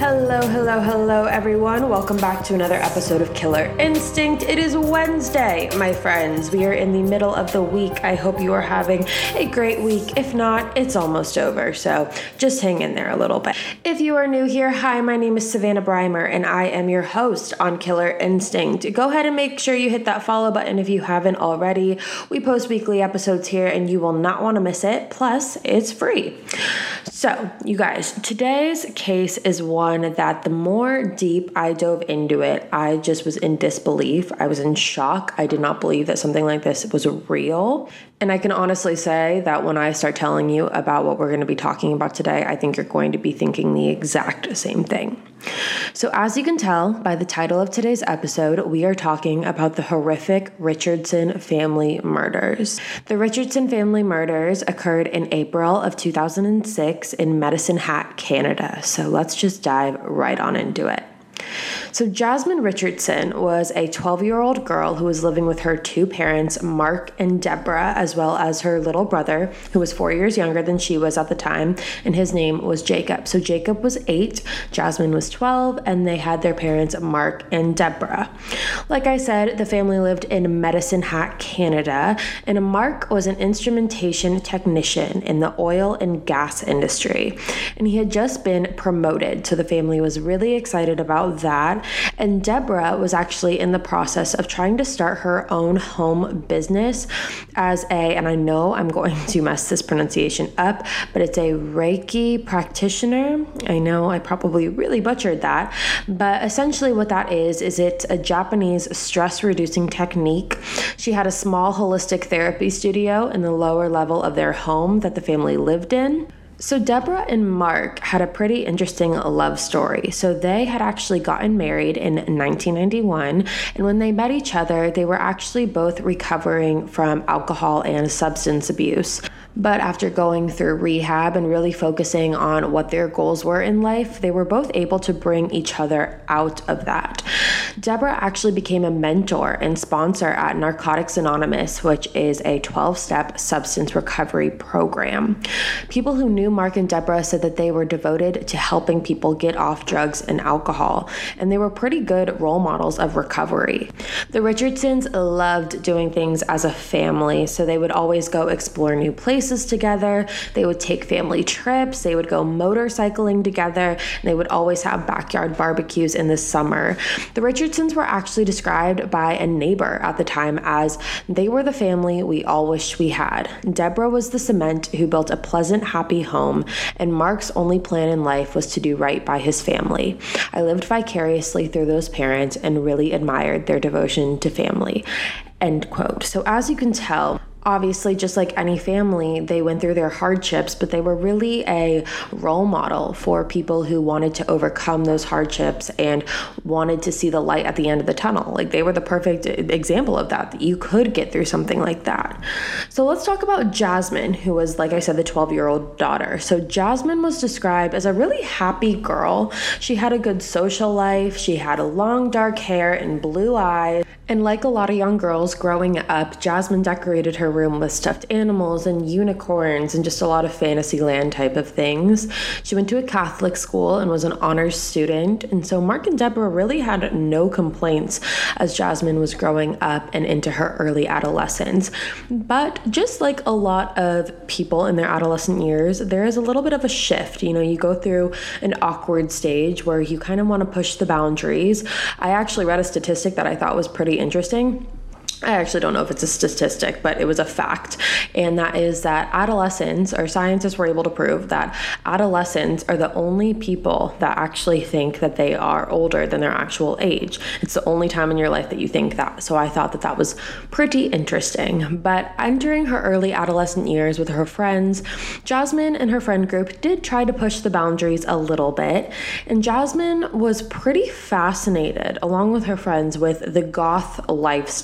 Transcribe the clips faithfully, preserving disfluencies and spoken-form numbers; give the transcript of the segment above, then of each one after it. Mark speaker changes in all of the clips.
Speaker 1: Hello, hello, hello, everyone. Welcome back to another episode of Killer Instinct. It is Wednesday, my friends. We are in the middle of the week. I hope you are having a great week. If not, it's almost over, so just hang in there a little bit. If you are new here, hi, my name is Savannah Breimer, and I am your host on Killer Instinct. Go ahead and make sure you hit that follow button if you haven't already. We post weekly episodes here, and you will not want to miss it. Plus, it's free. So, you guys, today's case is one that the more deep I dove into it, I just was in disbelief. I was in shock. I did not believe that something like this was real. And I can honestly say that when I start telling you about what we're going to be talking about today, I think you're going to be thinking the exact same thing. So as you can tell by the title of today's episode, we are talking about the horrific Richardson family murders. The Richardson family murders occurred in April of two thousand six in Medicine Hat, Canada. So let's just dive right on into it. So Jasmine Richardson was a twelve-year-old girl who was living with her two parents, Mark and Deborah, as well as her little brother, who was four years younger than she was at the time, and his name was Jacob. So Jacob was eight, Jasmine was twelve, and they had their parents, Mark and Deborah. Like I said, the family lived in Medicine Hat, Canada, and Mark was an instrumentation technician in the oil and gas industry, and he had just been promoted, so the family was really excited about that. And Deborah was actually in the process of trying to start her own home business as a, and I know I'm going to mess this pronunciation up, but it's a Reiki practitioner. I know I probably really butchered that, but essentially what that is, is it's a Japanese stress reducing technique. She had a small holistic therapy studio in the lower level of their home that the family lived in. So Deborah and Mark had a pretty interesting love story. So they had actually gotten married in nineteen ninety-one, and when they met each other, they were actually both recovering from alcohol and substance abuse. But after going through rehab and really focusing on what their goals were in life, they were both able to bring each other out of that. Deborah actually became a mentor and sponsor at Narcotics Anonymous, which is a twelve-step substance recovery program. People who knew Mark and Deborah said that they were devoted to helping people get off drugs and alcohol, and they were pretty good role models of recovery. The Richardsons loved doing things as a family, so they would always go explore new places together. They would take family trips. They would go motorcycling together. And they would always have backyard barbecues in the summer. The Richardsons were actually described by a neighbor at the time as they were the family we all wished we had. Deborah was the cement who built a pleasant, happy home, and Mark's only plan in life was to do right by his family. I lived vicariously through those parents and really admired their devotion to family. End quote. So as you can tell, obviously, just like any family, they went through their hardships, but they were really a role model for people who wanted to overcome those hardships and wanted to see the light at the end of the tunnel. Like, they were the perfect example of that, that you could get through something like that. So let's talk about Jasmine, who was, like I said, the twelve-year-old daughter. So Jasmine was described as a really happy girl. She had a good social life. She had a long dark hair and blue eyes. And like a lot of young girls growing up, Jasmine decorated her room with stuffed animals and unicorns and just a lot of Fantasyland type of things. She went to a Catholic school and was an honors student. And so Mark and Deborah really had no complaints as Jasmine was growing up and into her early adolescence. But just like a lot of people in their adolescent years, there is a little bit of a shift. You know, you go through an awkward stage where you kind of want to push the boundaries. I actually read a statistic that I thought was pretty interesting. I actually don't know if it's a statistic, but it was a fact. And that is that adolescents, or scientists were able to prove that adolescents are the only people that actually think that they are older than their actual age. It's the only time in your life that you think that. So I thought that that was pretty interesting. But entering her early adolescent years with her friends, Jasmine and her friend group did try to push the boundaries a little bit. And Jasmine was pretty fascinated, along with her friends, with the goth lifestyle.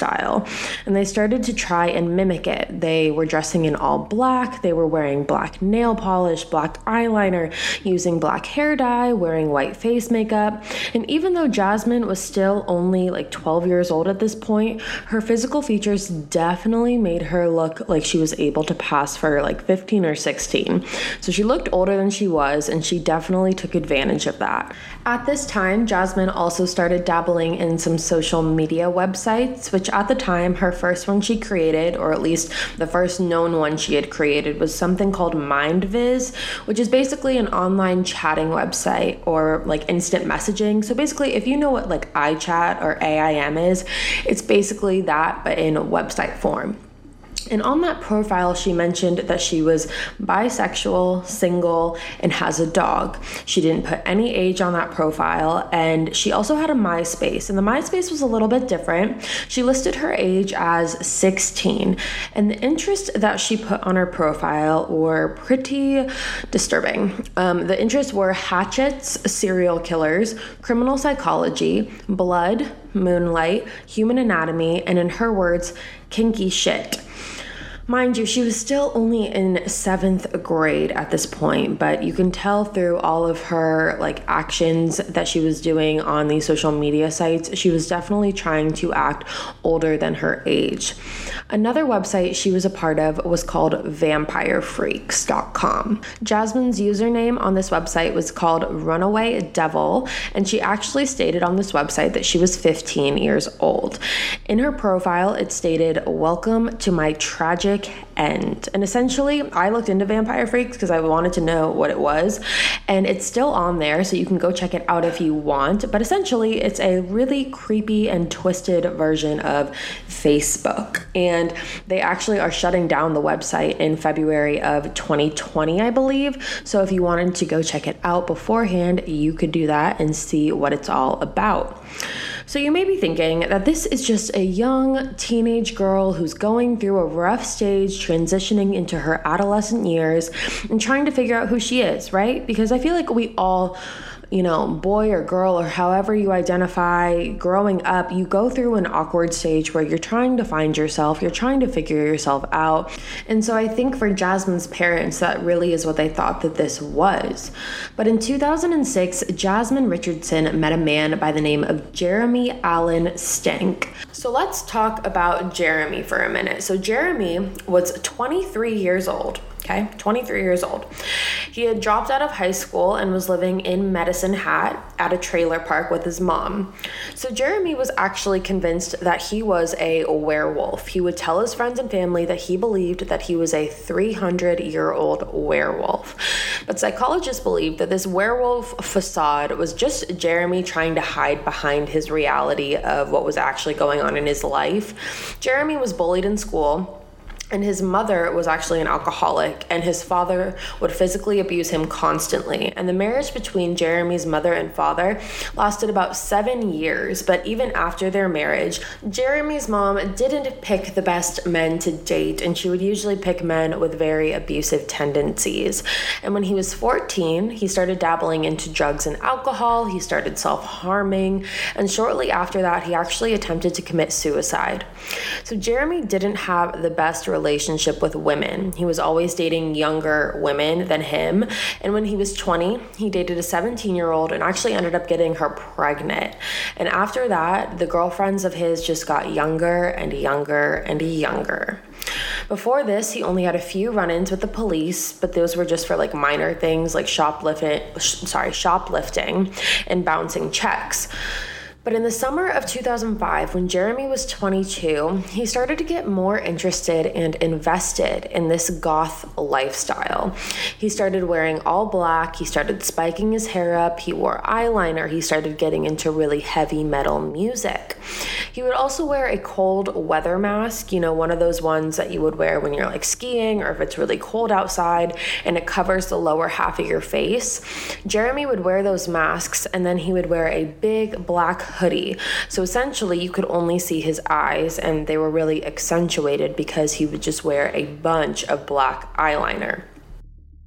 Speaker 1: and they started to try and mimic it. They were dressing in all black, they were wearing black nail polish, black eyeliner, using black hair dye, wearing white face makeup. And even though Jasmine was still only like twelve years old at this point, her physical features definitely made her look like she was able to pass for like fifteen or sixteen. So she looked older than she was, and she definitely took advantage of that. At this time, Jasmine also started dabbling in some social media websites, which at the time, her first one she created, or at least the first known one she had created, was something called MindViz, which is basically an online chatting website or like instant messaging. So basically, if you know what like iChat or A I M is, it's basically that, but in website form. And on that profile, she mentioned that she was bisexual, single, and has a dog. She didn't put any age on that profile, and she also had a MySpace, and the MySpace was a little bit different. She listed her age as sixteen, and the interests that she put on her profile were pretty disturbing. Um, the interests were hatchets, serial killers, criminal psychology, blood, moonlight, human anatomy, and in her words, kinky shit. Mind you, she was still only in seventh grade at this point, but you can tell through all of her like actions that she was doing on these social media sites, she was definitely trying to act older than her age. Another website she was a part of was called vampire freaks dot com. Jasmine's username on this website was called Runaway Devil, and she actually stated on this website that she was fifteen years old. In her profile, it stated, "Welcome to my tragic end." And essentially, I looked into Vampire Freaks because I wanted to know what it was, and it's still on there, so you can go check it out if you want. But essentially, it's a really creepy and twisted version of Facebook, and they actually are shutting down the website in February of twenty twenty, I believe. So if you wanted to go check it out beforehand, you could do that and see what it's all about. So you may be thinking that this is just a young teenage girl who's going through a rough stage, transitioning into her adolescent years and trying to figure out who she is, right? Because I feel like we all, you know, boy or girl or however you identify, growing up, you go through an awkward stage where you're trying to find yourself, you're trying to figure yourself out. And so I think for Jasmine's parents, that really is what they thought that this was. But in two thousand six, Jasmine Richardson met a man by the name of Jeremy Allen Stank. So let's talk about Jeremy for a minute. So Jeremy was twenty-three years old. Okay, twenty-three years old. He had dropped out of high school and was living in Medicine Hat at a trailer park with his mom. So Jeremy was actually convinced that he was a werewolf. He would tell his friends and family that he believed that he was a three hundred year old werewolf. But psychologists believed that this werewolf facade was just Jeremy trying to hide behind his reality of what was actually going on in his life. Jeremy was bullied in school, and his mother was actually an alcoholic, and his father would physically abuse him constantly. And the marriage between Jeremy's mother and father lasted about seven years, but even after their marriage, Jeremy's mom didn't pick the best men to date, and she would usually pick men with very abusive tendencies. And when he was fourteen, he started dabbling into drugs and alcohol, he started self-harming, and shortly after that, he actually attempted to commit suicide. So Jeremy didn't have the best relationship relationship with women. He was always dating younger women than him. And when he was twenty, he dated a seventeen year old and actually ended up getting her pregnant. And after that, the girlfriends of his just got younger and younger and younger. Before this, he only had a few run-ins with the police, but those were just for like minor things like shoplifting, sorry, shoplifting and bouncing checks. But in the summer of two thousand five, when Jeremy was twenty-two, he started to get more interested and invested in this goth lifestyle. He started wearing all black, he started spiking his hair up, he wore eyeliner, he started getting into really heavy metal music. He would also wear a cold weather mask, you know, one of those ones that you would wear when you're like skiing or if it's really cold outside and it covers the lower half of your face. Jeremy would wear those masks, and then he would wear a big black hoodie. So essentially you could only see his eyes, and they were really accentuated because he would just wear a bunch of black eyeliner.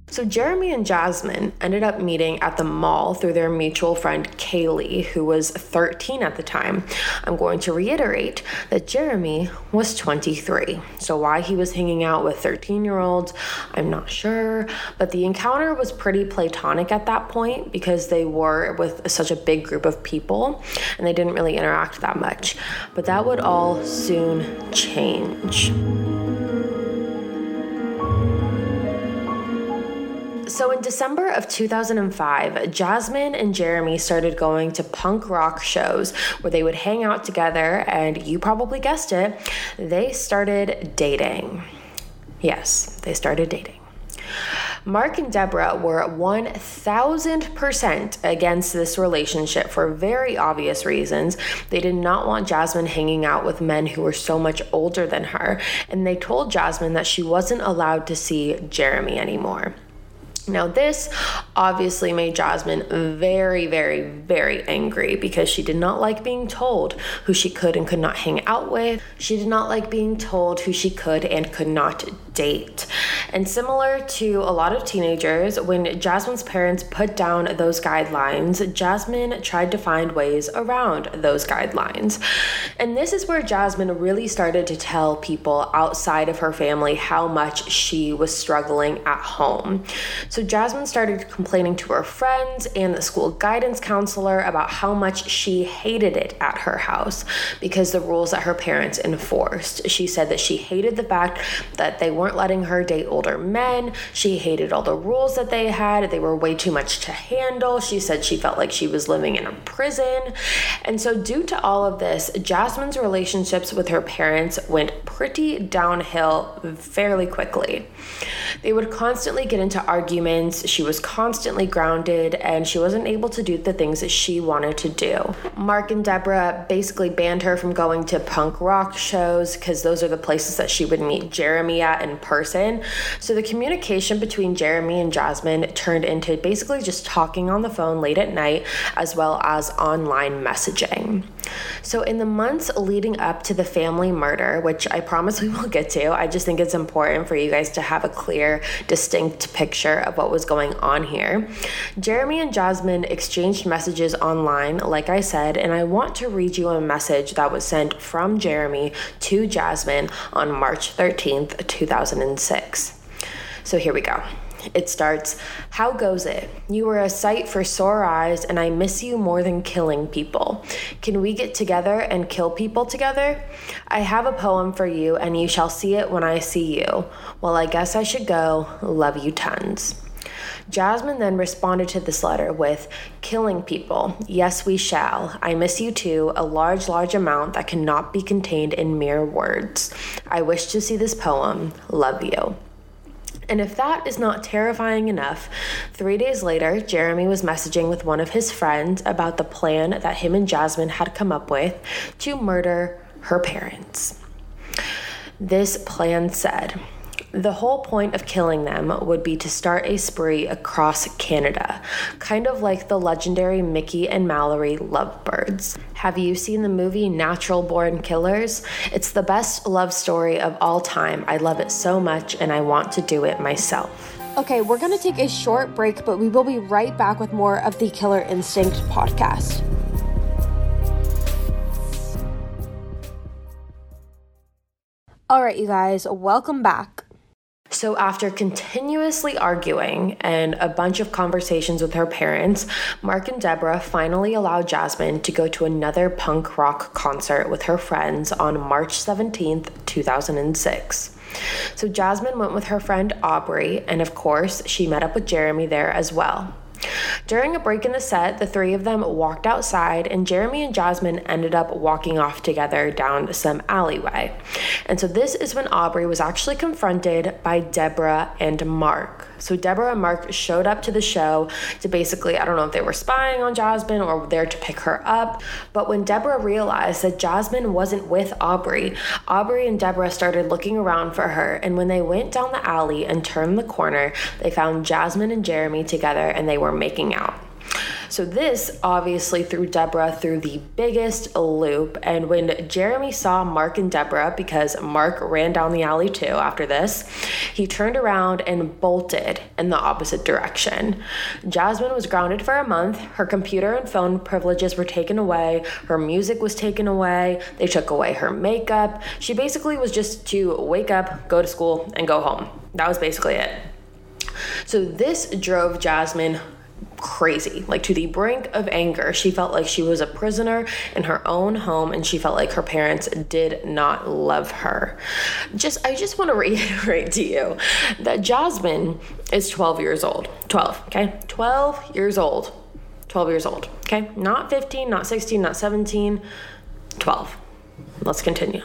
Speaker 1: So Jeremy and Jasmine ended up meeting at the mall through their mutual friend Kaylee, who was thirteen at the time. I'm going to reiterate that Jeremy was twenty-three. So why he was hanging out with thirteen-year-olds, I'm not sure. But the encounter was pretty platonic at that point because they were with such a big group of people and they didn't really interact that much. But that would all soon change. So in December of two thousand five, Jasmine and Jeremy started going to punk rock shows where they would hang out together, and you probably guessed it, they started dating. Yes, they started dating. Mark and Deborah were one thousand percent against this relationship for very obvious reasons. They did not want Jasmine hanging out with men who were so much older than her, and they told Jasmine that she wasn't allowed to see Jeremy anymore. Now, this obviously made Jasmine very, very, very angry because she did not like being told who she could and could not hang out with. She did not like being told who she could and could not date. And similar to a lot of teenagers, when Jasmine's parents put down those guidelines, Jasmine tried to find ways around those guidelines. And this is where Jasmine really started to tell people outside of her family how much she was struggling at home. So Jasmine started complaining to her friends and the school guidance counselor about how much she hated it at her house because the rules that her parents enforced. She said that she hated the fact that they weren't letting her date older men. She hated all the rules that they had. They were way too much to handle. She said she felt like she was living in a prison. And so due to all of this, Jasmine's relationships with her parents went pretty downhill fairly quickly. They would constantly get into arguments. She was constantly grounded, and she wasn't able to do the things that she wanted to do. Mark and Deborah basically banned her from going to punk rock shows because those are the places that she would meet Jeremy at in person. So the communication between Jeremy and Jasmine turned into basically just talking on the phone late at night as well as online messaging. So in the months leading up to the family murder, which I promise we will get to, I just think it's important for you guys to have a clear, distinct picture of what was going on here. Jeremy and Jasmine exchanged messages online, like I said, and I want to read you a message that was sent from Jeremy to Jasmine on March thirteenth, two thousand six. So here we go. It starts, "How goes it? You were a sight for sore eyes, and I miss you more than killing people. Can we get together and kill people together? I have a poem for you, and you shall see it when I see you. Well, I guess I should go. Love you tons." Jasmine then responded to this letter with, "Killing people. Yes, we shall. I miss you too, a large, large amount that cannot be contained in mere words. I wish to see this poem. Love you." And if that is not terrifying enough, three days later, Jeremy was messaging with one of his friends about the plan that him and Jasmine had come up with to murder her parents. This plan said, the whole point of killing them would be to start a spree across Canada, kind of like the legendary Mickey and Mallory lovebirds. Have you seen the movie Natural Born Killers? It's the best love story of all time. I love it so much, and I want to do it myself. Okay, we're going to take a short break, but we will be right back with more of the Killer Instinct podcast. All right, you guys, welcome back. So after continuously arguing and a bunch of conversations with her parents, Mark and Deborah finally allowed Jasmine to go to another punk rock concert with her friends on March seventeenth, two thousand six. So Jasmine went with her friend Aubrey, and of course, she met up with Jeremy there as well. During a break in the set, the three of them walked outside, and Jeremy and Jasmine ended up walking off together down some alleyway. And so this is when Aubrey was actually confronted by Deborah and Mark. So Deborah and Mark showed up to the show to basically, I don't know if they were spying on Jasmine or were there to pick her up, but when Deborah realized that Jasmine wasn't with Aubrey, Aubrey and Deborah started looking around for her, and when they went down the alley and turned the corner, they found Jasmine and Jeremy together, and they were making out. So this obviously threw Deborah through the biggest loop. And when Jeremy saw Mark and Deborah, because Mark ran down the alley too after this, he turned around and bolted in the opposite direction. Jasmine was grounded for a month. Her computer and phone privileges were taken away. Her music was taken away. They took away her makeup. She basically was just to wake up, go to school, and go home. That was basically it. So this drove Jasmine crazy, like to the brink of anger. She felt like she was a prisoner in her own home, and she felt like her parents did not love her. Just, I just want to reiterate to you that Jasmine is twelve years old. twelve, okay? twelve years old. twelve years old, okay? Not fifteen, not sixteen, not seventeen, twelve. Let's continue.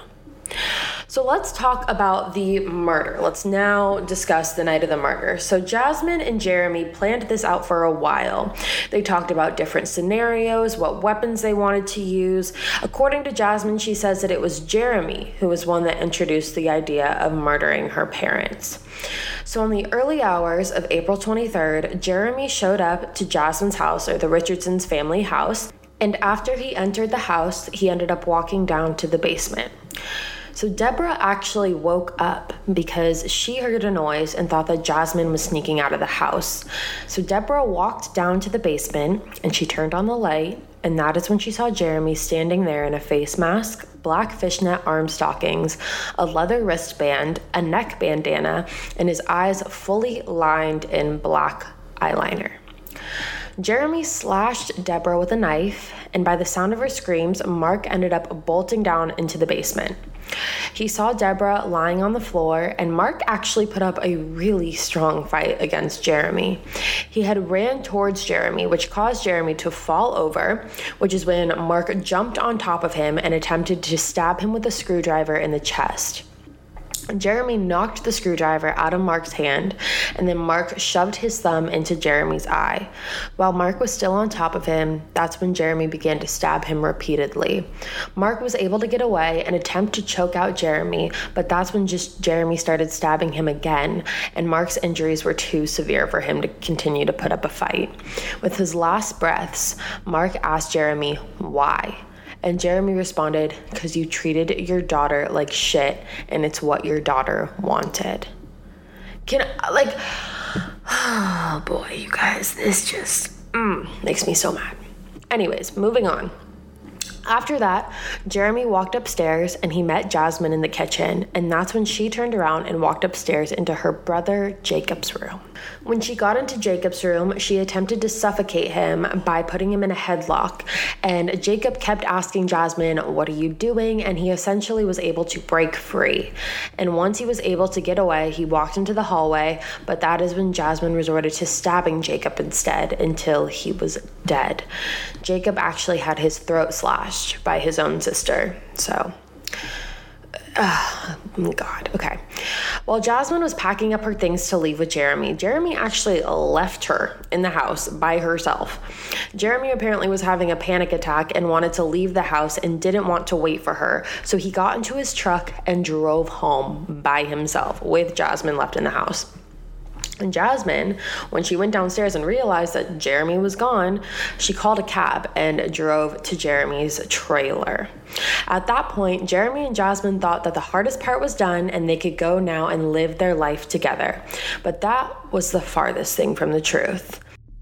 Speaker 1: So let's talk about the murder. Let's now discuss the night of the murder. So Jasmine and Jeremy planned this out for a while. They talked about different scenarios, what weapons they wanted to use. According to Jasmine, she says that it was Jeremy who was one that introduced the idea of murdering her parents. So in the early hours of April twenty-third, Jeremy showed up to Jasmine's house, or the Richardsons' family house, and after he entered the house, he ended up walking down to the basement. So Deborah actually woke up because she heard a noise and thought that Jasmine was sneaking out of the house. So Deborah walked down to the basement and she turned on the light, and that is when she saw Jeremy standing there in a face mask, black fishnet arm stockings, a leather wristband, a neck bandana, and his eyes fully lined in black eyeliner. Jeremy slashed Deborah with a knife, and by the sound of her screams, Mark ended up bolting down into the basement. He saw Deborah lying on the floor, and Mark actually put up a really strong fight against Jeremy. He had ran towards Jeremy, which caused Jeremy to fall over, which is when Mark jumped on top of him and attempted to stab him with a screwdriver in the chest. Jeremy knocked the screwdriver out of Mark's hand, and then Mark shoved his thumb into Jeremy's eye. While Mark was still on top of him, that's when Jeremy began to stab him repeatedly. Mark was able to get away and attempt to choke out Jeremy, but that's when just Jeremy started stabbing him again, and Mark's injuries were too severe for him to continue to put up a fight. With his last breaths, Mark asked Jeremy why. And Jeremy responded, "Because you treated your daughter like shit, and it's what your daughter wanted." Can, like, oh boy, you guys, this just mm, makes me so mad. Anyways, moving on. After that, Jeremy walked upstairs and he met Jasmine in the kitchen, and that's when she turned around and walked upstairs into her brother Jacob's room. When she got into Jacob's room, she attempted to suffocate him by putting him in a headlock, and Jacob kept asking Jasmine, "What are you doing?" And he essentially was able to break free. And once he was able to get away, he walked into the hallway, but that is when Jasmine resorted to stabbing Jacob instead until he was dead. Jacob actually had his throat slashed by his own sister. So, oh God, okay. While Jasmine was packing up her things to leave with Jeremy, Jeremy actually left her in the house by herself. Jeremy apparently was having a panic attack and wanted to leave the house and didn't want to wait for her. So he got into his truck and drove home by himself with Jasmine left in the house. And Jasmine, when she went downstairs and realized that Jeremy was gone, she called a cab and drove to Jeremy's trailer. At that point, Jeremy and Jasmine thought that the hardest part was done and they could go now and live their life together. But that was the farthest thing from the truth.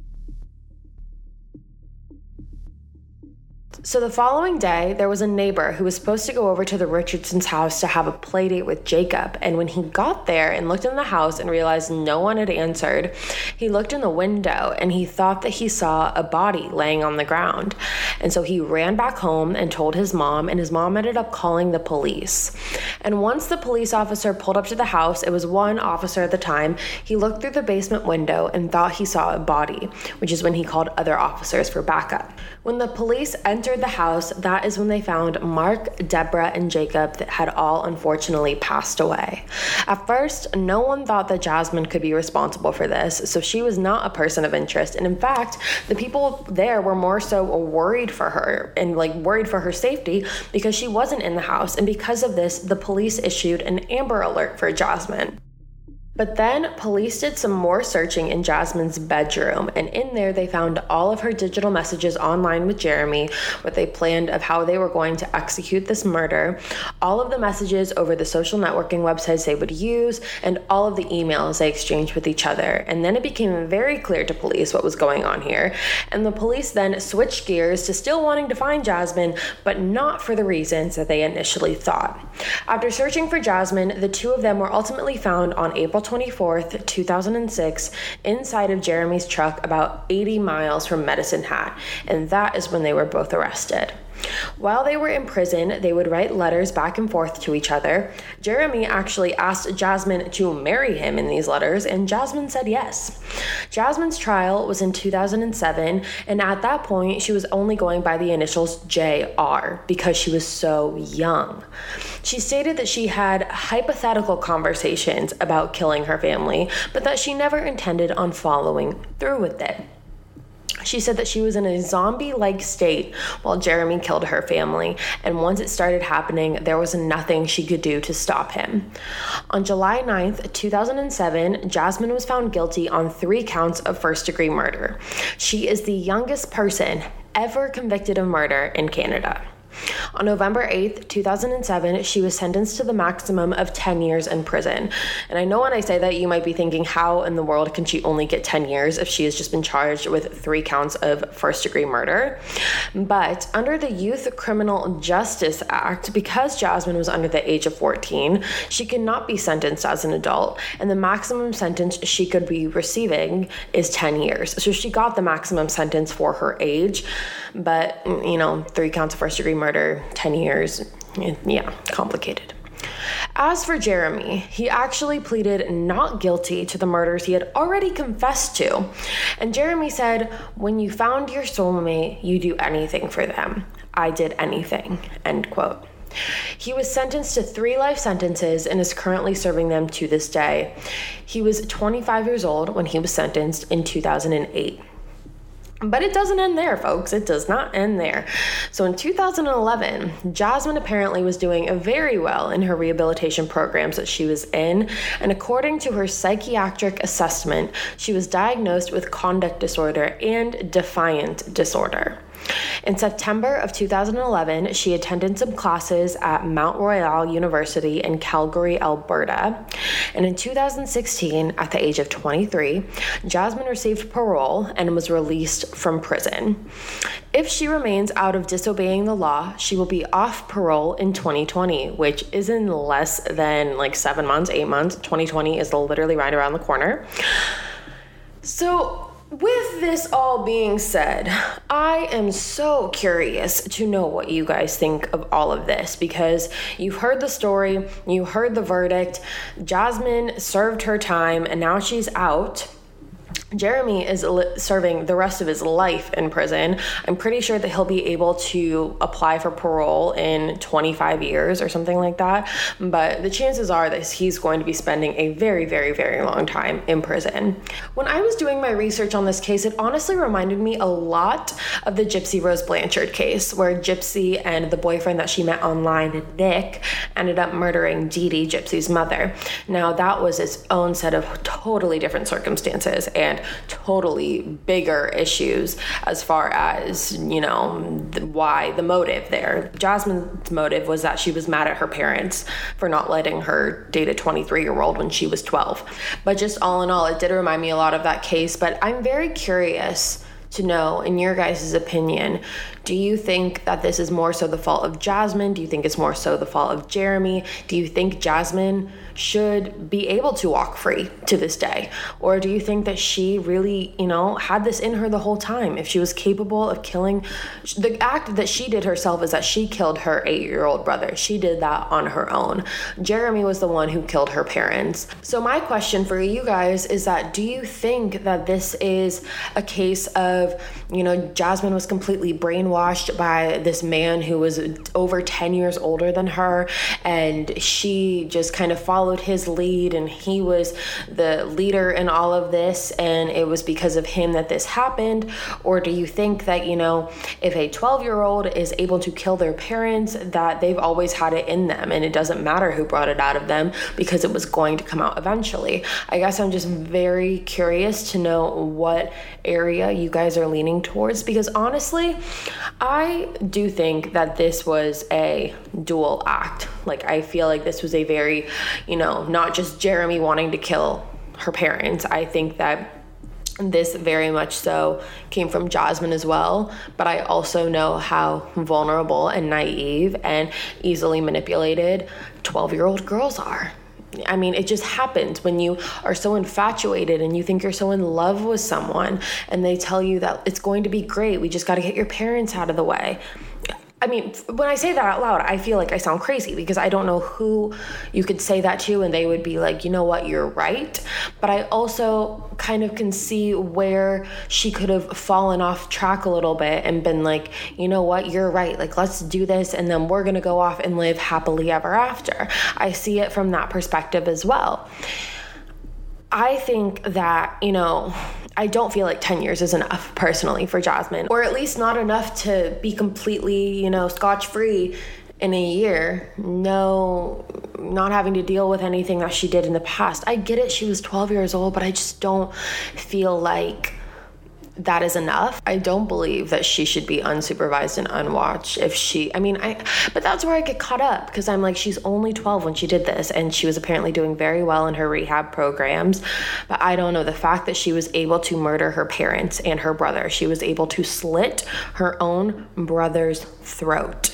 Speaker 1: So the following day, there was a neighbor who was supposed to go over to the Richardsons' house to have a play date with Jacob. And when he got there and looked in the house and realized no one had answered, he looked in the window and he thought that he saw a body laying on the ground. And so he ran back home and told his mom, and his mom ended up calling the police. And once the police officer pulled up to the house, it was one officer at the time, he looked through the basement window and thought he saw a body, which is when he called other officers for backup. When the police entered the house, that is when they found Mark, Deborah, and Jacob that had all unfortunately passed away. At first, no one thought that Jasmine could be responsible for this, so she was not a person of interest. And in fact, the people there were more so worried for her and like worried for her safety because she wasn't in the house. And because of this, the police issued an Amber Alert for Jasmine. But then police did some more searching in Jasmine's bedroom, and in there they found all of her digital messages online with Jeremy, what they planned of how they were going to execute this murder, all of the messages over the social networking websites they would use, and all of the emails they exchanged with each other. And then it became very clear to police what was going on here, and the police then switched gears to still wanting to find Jasmine, but not for the reasons that they initially thought. After searching for Jasmine, the two of them were ultimately found on April twenty-fourth, two thousand six, inside of Jeremy's truck about eighty miles from Medicine Hat, and that is when they were both arrested. While they were in prison, they would write letters back and forth to each other. Jeremy actually asked Jasmine to marry him in these letters, and Jasmine said yes. Jasmine's trial was in two thousand seven, and at that point, she was only going by the initials J R because she was so young. She stated that she had hypothetical conversations about killing her family, but that she never intended on following through with it. She said that she was in a zombie-like state while Jeremy killed her family, and once it started happening, there was nothing she could do to stop him. On July ninth, two thousand seven, Jasmine was found guilty on three counts of first-degree murder. She is the youngest person ever convicted of murder in Canada. On November eighth, two thousand seven, she was sentenced to the maximum of ten years in prison. And I know when I say that, you might be thinking, how in the world can she only get ten years if she has just been charged with three counts of first-degree murder? But under the Youth Criminal Justice Act, because Jasmine was under the age of fourteen, she cannot be sentenced as an adult, and the maximum sentence she could be receiving is ten years. So she got the maximum sentence for her age, but, you know, three counts of first-degree murder, ten years, yeah, complicated. As for Jeremy, he actually pleaded not guilty to the murders he had already confessed to. And Jeremy said, "When you found your soulmate, you do anything for them. I did anything," end quote. He was sentenced to three life sentences and is currently serving them to this day. He was twenty-five years old when he was sentenced in two thousand eight. But it doesn't end there, folks. It does not end there. So in two thousand eleven, Jasmine apparently was doing very well in her rehabilitation programs that she was in, and according to her psychiatric assessment, she was diagnosed with conduct disorder and defiant disorder. In September of two thousand eleven, she attended some classes at Mount Royal University in Calgary, Alberta. And in two thousand sixteen, at the age of twenty-three, Jasmine received parole and was released from prison. If she remains out of disobeying the law, she will be off parole in twenty twenty, which is in less than like seven months, eight months. twenty twenty is literally right around the corner. So, with this all being said, I am so curious to know what you guys think of all of this, because you've heard the story, you heard the verdict. Jasmine served her time and now she's out. Jeremy is li- serving the rest of his life in prison. I'm pretty sure that he'll be able to apply for parole in twenty-five years or something like that. But the chances are that he's going to be spending a very, very, very long time in prison. When I was doing my research on this case, it honestly reminded me a lot of the Gypsy Rose Blanchard case, where Gypsy and the boyfriend that she met online, Nick, ended up murdering Dee Dee, Gypsy's mother. Now, that was its own set of totally different circumstances and totally bigger issues as far as, you know, the, why, the motive there. Jasmine's motive was that she was mad at her parents for not letting her date a twenty-three-year-old when she was twelve. But just all in all, it did remind me a lot of that case. But I'm very curious to know, in your guys' opinion, do you think that this is more so the fault of Jasmine? Do you think it's more so the fault of Jeremy? Do you think Jasmine should be able to walk free to this day? Or do you think that she really, you know, had this in her the whole time? If she was capable of killing, the act that she did herself is that she killed her eight-year-old brother. She did that on her own. Jeremy was the one who killed her parents. So my question for you guys is that, do you think that this is a case of, you know, Jasmine was completely brainwashed brainwashed by this man who was over ten years older than her, and she just kind of followed his lead, and he was the leader in all of this, and it was because of him that this happened? Or do you think that, you know, if a twelve year old is able to kill their parents, that they've always had it in them and it doesn't matter who brought it out of them because it was going to come out eventually? I guess I'm just very curious to know what area you guys are leaning towards, because honestly, I do think that this was a dual act. Like, I feel like this was a very, you know, not just Jeremy wanting to kill her parents. I think that this very much so came from Jasmine as well, but I also know how vulnerable and naive and easily manipulated twelve-year-old girls are. I mean, it just happens when you are so infatuated and you think you're so in love with someone and they tell you that it's going to be great, we just got to get your parents out of the way. I mean, when I say that out loud, I feel like I sound crazy because I don't know who you could say that to and they would be like, you know what, you're right. But I also kind of can see where she could have fallen off track a little bit and been like, you know what, you're right. Like, let's do this and then we're going to go off and live happily ever after. I see it from that perspective as well. I think that, you know, I don't feel like ten years is enough personally for Jasmine, or at least not enough to be completely, you know, scotch-free in a year. No, not having to deal with anything that she did in the past. I get it, she was twelve years old, but I just don't feel like that is enough. I don't believe that she should be unsupervised and unwatched if she, I mean, I, but that's where I get caught up because I'm like, she's only twelve when she did this and she was apparently doing very well in her rehab programs. But I don't know, the fact that she was able to murder her parents and her brother, she was able to slit her own brother's throat.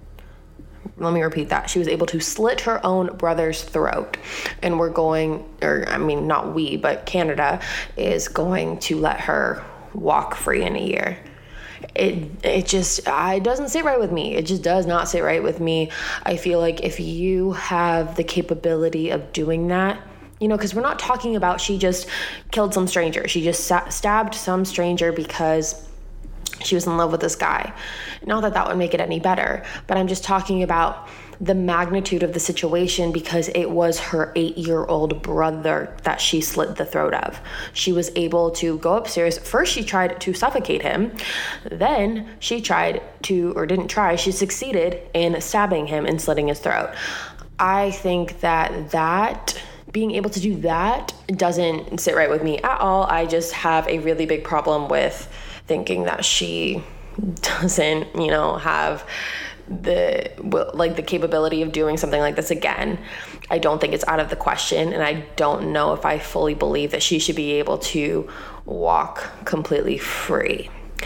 Speaker 1: Let me repeat that. She was able to slit her own brother's throat. And we're going, or I mean, not we, but Canada is going to let her walk free in a year. It it just, uh, it doesn't sit right with me. It just does not sit right with me. I feel like if you have the capability of doing that, you know, because we're not talking about she just killed some stranger. She just sa- stabbed some stranger because she was in love with this guy. Not that that would make it any better, but I'm just talking about the magnitude of the situation because it was her eight-year-old brother that she slit the throat of. She was able to go upstairs. First, she tried to suffocate him. Then she tried to, or didn't try, she succeeded in stabbing him and slitting his throat. I think that that... being able to do that doesn't sit right with me at all. I just have a really big problem with thinking that she doesn't, you know, have the, like the capability of doing something like this again. I don't think it's out of the question, and I don't know if I fully believe that she should be able to walk completely free.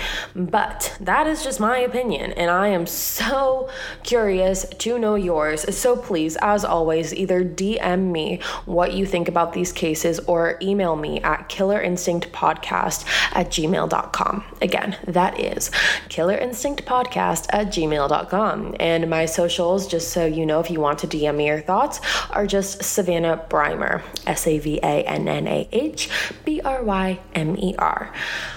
Speaker 1: But that is just my opinion, and I am so curious to know yours. So please, as always, either D M me what you think about these cases or email me at killerinstinct.podcast at gmail dot com. Again, that is killerinstinct.podcast at gmail dot com. And my socials, just so you know, if you want to D M me your thoughts, are just Savannah Brymer, S A V A N N A H B R Y M E R.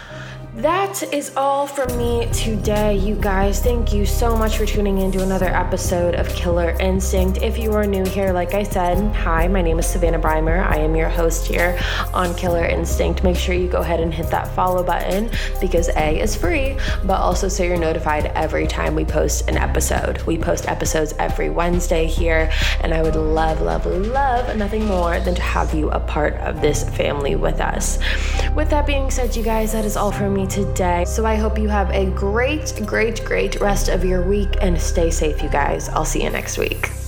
Speaker 1: That is all from me today, you guys. Thank you so much for tuning in to another episode of Killer Instinct. If you are new here, like I said, hi, my name is Savannah Brymer. I am your host here on Killer Instinct. Make sure you go ahead and hit that follow button because A, is free, but also so you're notified every time we post an episode. We post episodes every Wednesday here, and I would love, love, love nothing more than to have you a part of this family with us. With that being said, you guys, that is all from me today. So I hope you have a great, great, great rest of your week and stay safe, you guys. I'll see you next week.